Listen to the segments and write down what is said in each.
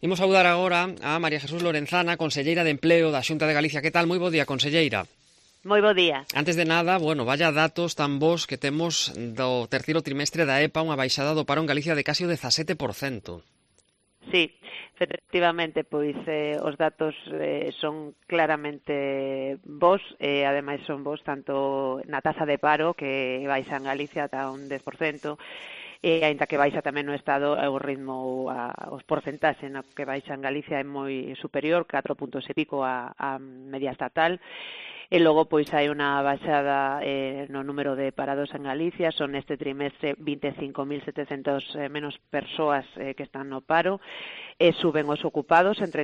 Imos saudar agora a María Jesús Lorenzana, conselleira de Empleo da Xunta de Galicia. Que tal? Moi bo día, conselleira. Moi bo día. Antes de nada, vaya datos tan bons que temos do terceiro trimestre da EPA, unha baixada do paro en Galicia de casi o 17%. Sí, efectivamente, pois os datos son claramente bons, ademais son bons tanto na taxa de paro, que baixa en Galicia ata un 10%, aínda que baixa tamén no Estado, o ritmo, os porcentaxes no que baixa en Galicia é moi superior, 4 puntos e pico a media estatal. E logo, pois, hai unha baixada no número de parados en Galicia. Son neste trimestre 25.700 menos persoas que están no paro. Suben os ocupados en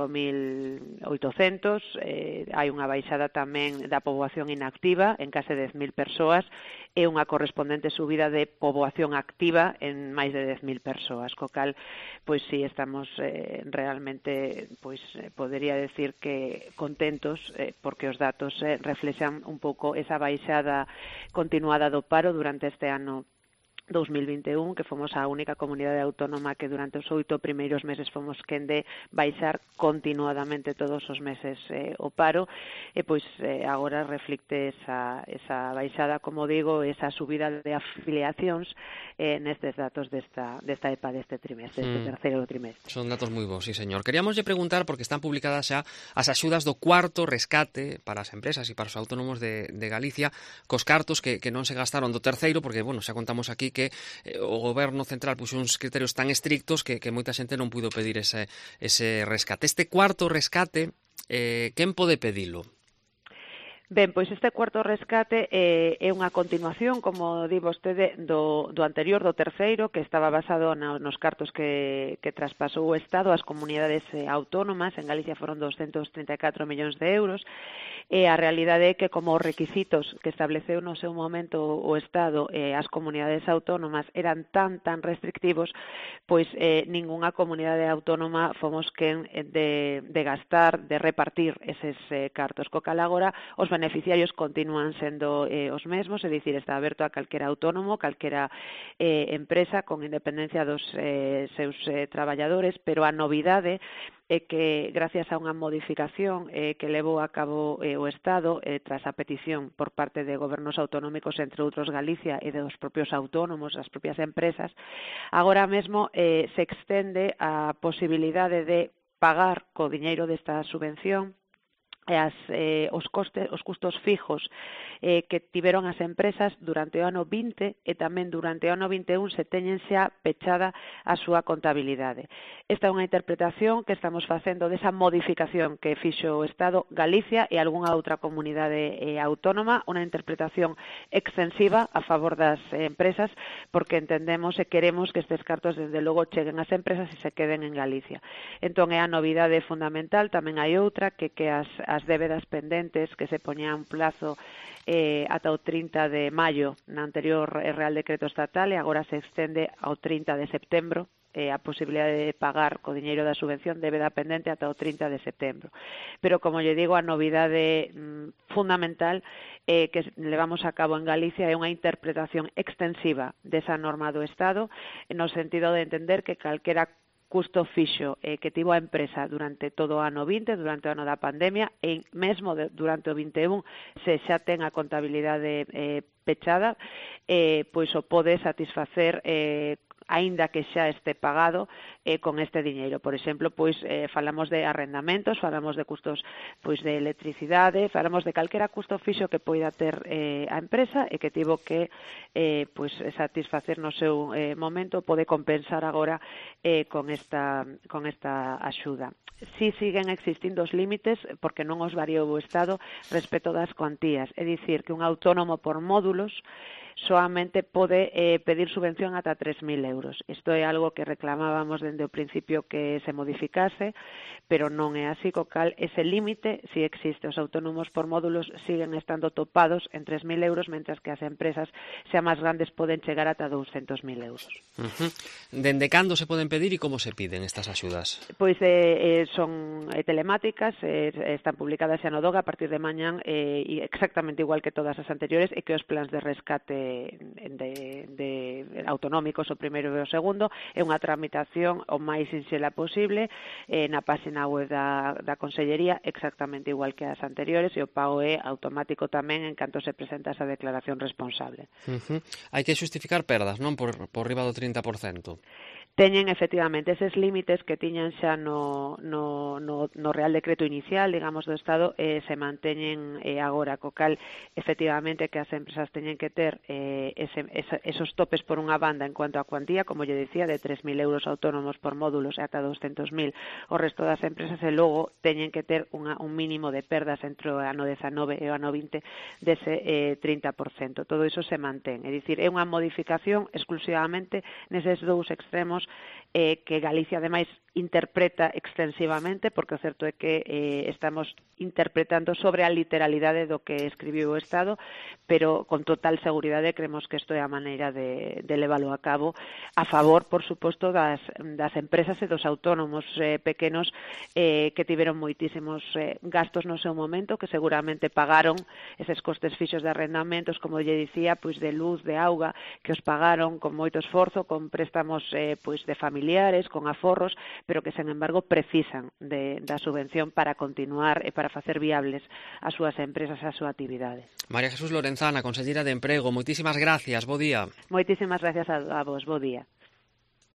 35.800. Hai unha baixada tamén da poboación inactiva en case 10.000 persoas e unha correspondente subida de poboación activa en máis de 10.000 persoas. Co cal, pois, si estamos realmente, pois, podería decir que contentos porque os datos reflexan un pouco esa baixada continuada do paro durante este ano 2021, que fomos a única comunidade autónoma que durante os 8 primeiros meses fomos quen de baixar continuadamente todos os meses o paro, e pois agora reflicte esa baixada, como digo, esa subida de afiliacións nestes datos desta EPA deste trimestre, deste terceiro trimestre. Son datos moi bons, sí, señor. Queríamoslle preguntar, porque están publicadas xa as axudas do cuarto rescate para as empresas e para os autónomos de Galicia, cos cartos que non se gastaron do terceiro, porque, bueno, xa contamos aquí que o goberno central puxo uns criterios tan estrictos que moita xente non puido pedir ese rescate. Este cuarto rescate, quen pode pedilo? Ben, pois este cuarto rescate é unha continuación, como di vostede, do anterior, do terceiro, que estaba basado nos cartos que traspasou o Estado ás comunidades autónomas. En Galicia foron 234 millóns de euros, e a realidade é que, como os requisitos que estableceu no seu momento o Estado as comunidades autónomas eran tan restrictivos, pois ningunha comunidade autónoma fomos quen de gastar, de repartir eses cartos. Co cal agora os beneficiarios continúan sendo os mesmos, é dicir, está aberto a calquera autónomo, calquera empresa, con independencia dos seus traballadores, pero a novidade é que, gracias a unha modificación que levou a cabo o Estado tras a petición por parte de gobernos autonómicos, entre outros Galicia, e dos propios autónomos, as propias empresas, agora mesmo se extende a posibilidade de pagar co diñeiro desta subvención os custos fijos que tiveron as empresas durante o ano 20 e tamén durante o ano 21 se teñen xa pechada a súa contabilidade. Esta é unha interpretación que estamos facendo desa modificación que fixo o Estado, Galicia e algunha outra comunidade autónoma, unha interpretación extensiva a favor das empresas, porque entendemos e queremos que estes cartos desde logo cheguen ás empresas e se queden en Galicia. Entón é a novidade fundamental. Tamén hai outra que as débedas pendentes que se poñían plazo ata o 30 de maio na anterior Real Decreto Estatal, e agora se extende ao 30 de setembro a posibilidade de pagar co diñeiro da subvención débeda pendente ata o 30 de setembro. Pero, como lle digo, a novidade fundamental que levamos a cabo en Galicia é unha interpretación extensiva desa norma do Estado, no sentido de entender que calquera custo fixo que tivo a empresa durante todo o ano 20, durante o ano da pandemia, e mesmo durante o 21, se xa ten a contabilidade pechada, pois o pode satisfacer aínda que xa este pagado con este diñeiro. Por exemplo, pois falamos de arrendamentos, falamos de custos pois de electricidade, falamos de calquera custo fixo que poida ter a empresa e que tivo que pois satisfacer no seu momento, pode compensar agora con esta axuda. Si siguen existindo os límites, porque non os variou o Estado respecto das cuantías. É dicir, que un autónomo por módulos soamente pode pedir subvención ata 3.000 euros. Isto é algo que reclamábamos dende o principio que se modificase, pero non é así, co cal ese límite si existe. Os autónomos por módulos siguen estando topados en 3.000 euros, mentras que as empresas xa máis grandes poden chegar ata 200.000 euros. Dende cando se poden pedir e como se piden estas axudas? Pois son telemáticas, están publicadas xa no DOG a partir de mañán, e exactamente igual que todas as anteriores, e que os plans de rescate de autonómicos o primeiro e o segundo. É unha tramitación o máis sinxela posible na páxina web da Consellería, exactamente igual que as anteriores, e o pago é automático tamén en canto se presenta esa declaración responsable. Hai que xustificar perdas, non? Por riba do 30%. Teñen efectivamente eses límites que tiñan xa no Real Decreto inicial, digamos, do Estado, se manteñen agora, co cal efectivamente que as empresas teñen que ter esos topes por unha banda en cuanto a cuantía, como lle dicía, de 3.000 euros autónomos por módulos e ata 200.000 o resto das empresas, e logo teñen que ter un mínimo de perdas entre o ano 19 e o ano 20 dese 30%. Todo iso se mantén, é dicir, é unha modificación exclusivamente neses dous extremos que Galicia ademais interpreta extensivamente, porque o certo é que estamos interpretando sobre a literalidade do que escribiu o Estado, pero con total seguridade creemos que isto é a maneira de leválo a cabo a favor, por suposto, das empresas e dos autónomos pequenos que tiveron moitísimos gastos no seu momento, que seguramente pagaron eses costes fixos de arrendamentos, como lle dicía, pois de luz, de auga, que os pagaron con moito esforzo, con préstamos pois de familiares, con aforros, pero que, sen embargo, precisan da subvención para continuar e para facer viables as súas empresas e a súa actividade. María Jesús Lorenzana, conselleira de Emprego, moitísimas gracias, bo día. Moitísimas gracias a vos, bo día.